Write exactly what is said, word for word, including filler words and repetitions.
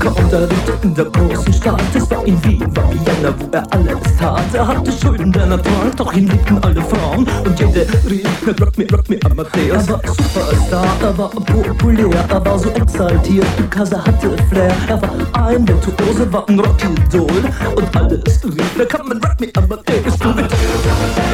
Musiker und er lebte in der großen Stadt. Es war in Wien, war Vienna, wo er alles tat. Er hatte Schulden, denn er trank, doch ihn liebten alle Frauen. Und jede rief, rock me, rock me, Amadeus. Er war Superstar, er war populär, er war so exaltiert, because er hatte Flair. Er war ein Virtuose, war ein Rockidol und alles rief, da kann man rock me, Amadeus, do it.